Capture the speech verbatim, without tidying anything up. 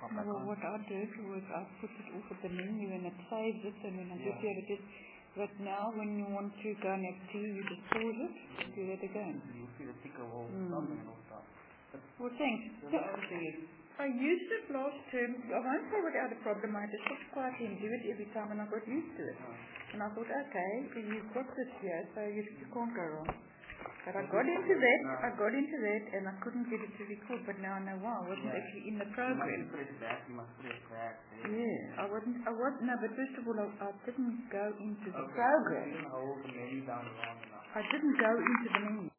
pop No, back well, on. what I did was I put it off at the menu and it saves it, and when I Yeah. get here it is. But now when you want to go and have tea, you just pause it, do that again. You see the ticker will Mm. stop and it'll stop. But Well, thanks. the So, other thing is, I used it last term. I won't say what I had a problem. I just sit quietly and do it every time, and I got used to it. uh, And I thought, okay, so you've got this here, so you, you can't go wrong. But I got into that, I got into that, and I couldn't get it to record, but now I know why. I wasn't Yeah. actually in the you program. must press back, you must press back. Yeah, I wasn't, I wasn't, no, but first of all, I, I didn't go into the Okay. program. You didn't hold the menu down long enough. I didn't go into the menu.